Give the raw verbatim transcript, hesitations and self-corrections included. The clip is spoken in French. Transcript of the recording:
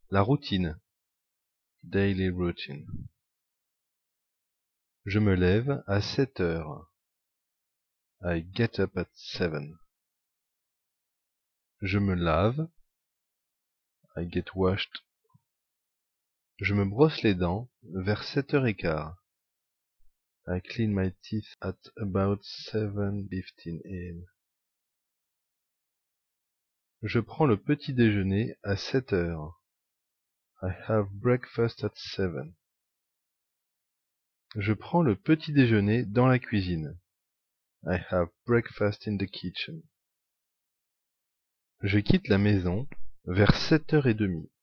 La routine. Daily routine. Je me lève à sept heures. I get up at seven. Je me lave. I get washed. Je me brosse les dents vers sept heures quinze. I clean my teeth at about seven fifteen a m. Je prends le petit déjeuner à sept heures. I have breakfast at seven. Je prends le petit déjeuner dans la cuisine. I have breakfast in the kitchen. Je quitte la maison vers sept heures trente.